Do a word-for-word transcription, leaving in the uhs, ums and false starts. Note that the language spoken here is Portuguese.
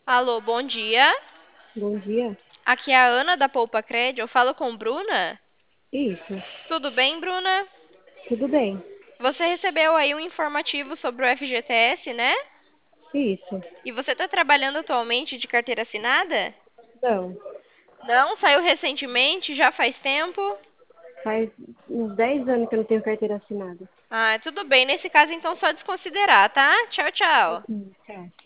Alô, bom dia. Bom dia. Aqui é a Ana da Poupa Cred. Eu falo com Bruna. Isso, Tudo bem, Bruna? tudo bem. Você recebeu aí um informativo sobre o F G T S, né? Isso. E você está trabalhando atualmente de carteira assinada? Não, Não, saiu recentemente, já faz tempo. faz uns dez anos que eu não tenho carteira assinada. Ah, tudo bem. Nesse caso, então, só desconsiderar, tá? Tchau, tchau. Hum, tá.